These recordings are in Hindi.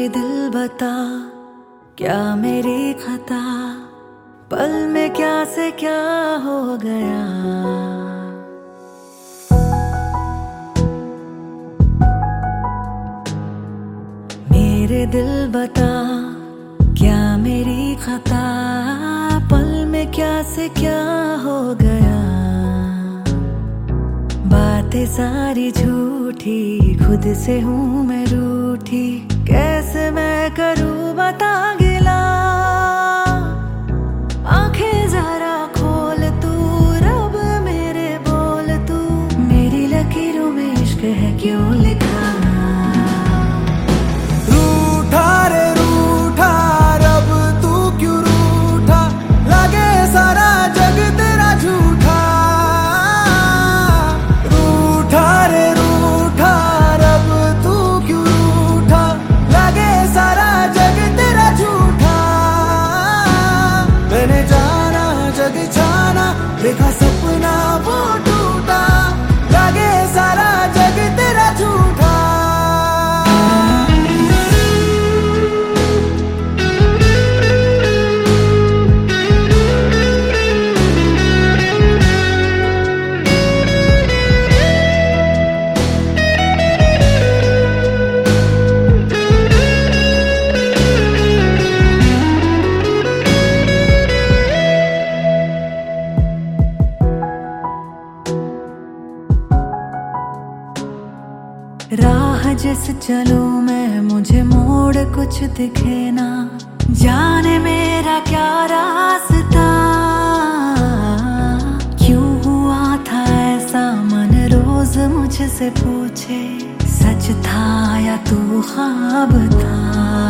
दिल बता क्या मेरी खता, पल में क्या से क्या हो गया। मेरे दिल बता क्या मेरी खता, पल में क्या से क्या हो गया। बातें सारी झूठी, खुद से हूँ मैं रूठी, कैसे मैं करूँ बता गिला। आंखें जरा खोल तू, रब मेरे बोल तू, मेरी लकीरों में इश्क है क्यों लिखा। रूठा रे रूठा रब तू क्यों रूठा, लगे सारा जग तेरा झूठा। रूठा रे रूठा रब तू क्यों रूठा, लगे सारा जग तेरा झूठा। मैंने जाना जग जाना, देखा सपना वो टूटा, लगे सारा जग तेरा झूठा। राह जिस चलूं मैं, मुझे मोड़ कुछ दिखे ना, जाने मेरा क्या रास्ता। क्यों हुआ था ऐसा मन रोज मुझसे पूछे, सच था या तू ख्वाब था।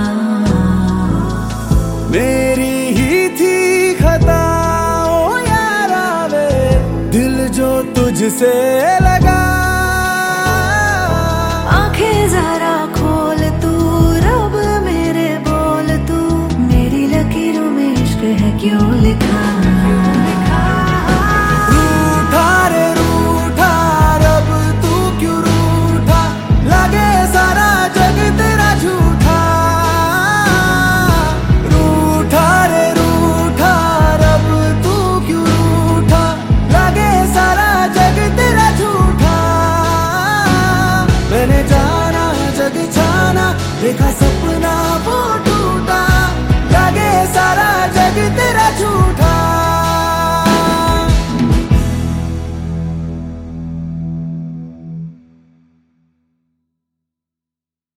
मेरी ही थी खता ओ यारा वे, दिल जो तुझसे लगा। आंखें जरा खोल तू, रब मेरे बोल तू, मेरी लकीरों में इश्क है क्यों लिखा।